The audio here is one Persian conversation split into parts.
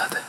زده.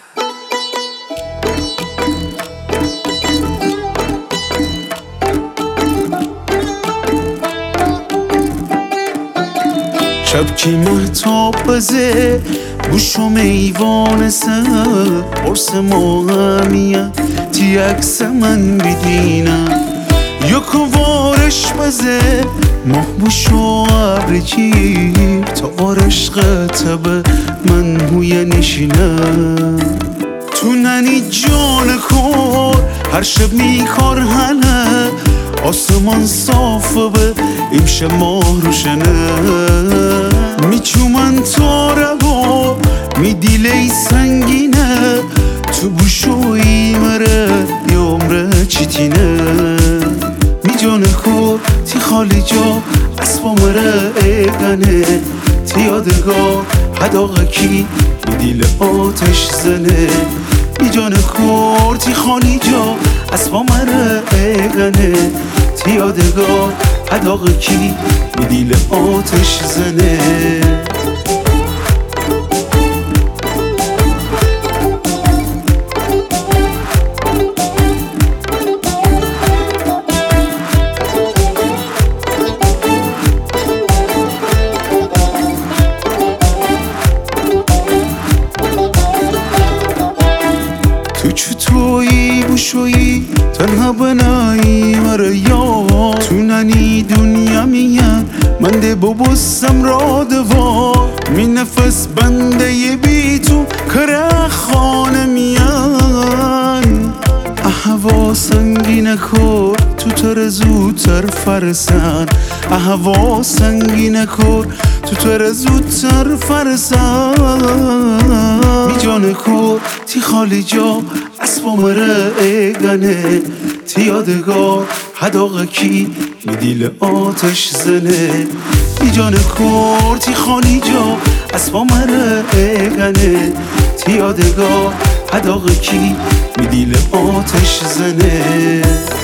شب کی مهتاب بزه بوشم ایوان سر قرص مهمیت تی عکس من بیدینم یکو وارش بزه ماه بوشو ابر گیر تا وارشق تبه من هوی نشینم تو ننی جان کور هر شب میکار هنه آسمان صافه به امشب ماه روشنه میچومن تاره با می دیلی سنگینه تو بوشوی مره یه عمره چیتینه می جان کور تی خالی جا اسبا مره ایگنه تی یادگار هداغه کی می دیل آتش زنه می جان کور تی خالی جا اسبا مره ایگنه تی یادگار هداغه کی می دیل آتش زنه تو چطوری بوشویی تنها بنایی مرا یا تو ننی دنیا میان من ده ببوسم را دوار می نفس بنده ی بی تو کره خانه میان هوا سنگین کر تو تر زودتر فرسن هوا سنگین کر تو تر زودتر فرسن می جان کر تی خالی جا اسبا مره ایگنه تی یادگار هداغه کی می دیل آتش زنه می جان کر تی خالی جا اسبا مره ایگنه تی یادگار هداغه کی می دیل آتش زنه